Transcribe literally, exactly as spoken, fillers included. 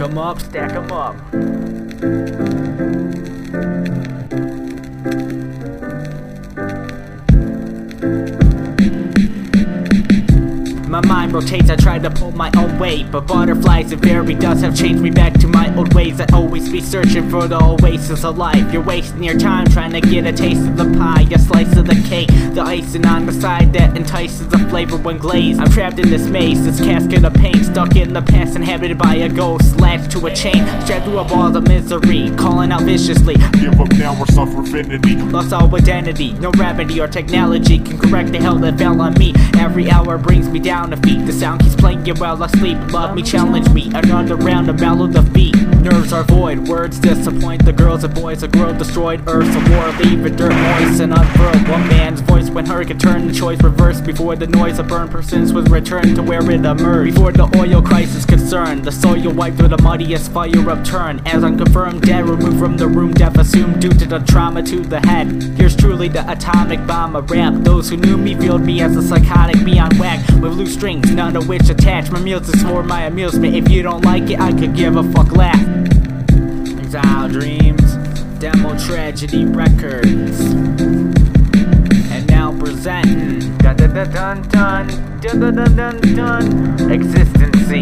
Stack 'em up, stack 'em up. My mind rotates, I try to pull my own weight, but butterflies and fairy dust have changed me back to my old ways. I always be searching for the oasis of life. You're wasting your time trying to get a taste of the pie, a slice of the cake, the icing on the side that entices the flavor when glazed. I'm trapped in this maze, this casket of pain, stuck in the past, inhabited by a ghost, latched to a chain, strapped through a ball of misery, calling out viciously, give up now or suffer infinity. Lost all identity, no remedy or technology can correct the hell that fell on me. Every hour brings me down to feet, the sound keeps playing while I sleep. Love me, challenge me, another round to mellow the beat. Nerves are void, words disappoint. The girls and boys, a growth destroyed. Earth's a war, leave it dirt moist and unfurled. One man's voice when heard can turn the choice reversed. Before the noise of burned persons was returned to where it emerged. Before the oil crisis concerned, the soil wiped through the muddiest fire upturned. As unconfirmed dead, removed from the room, death assumed due to the trauma to the head. Here's truly the atomic bomb of rap. Those who knew me viewed me as a psychotic beyond whack, with loose strings, none of which attach. My music's for my amusement. If you don't like it, I could give a fuck laugh. Exile Dreams, Demo Tragedy Records, and now presenting dun dun dun dun dun dun dun dun dun Existency.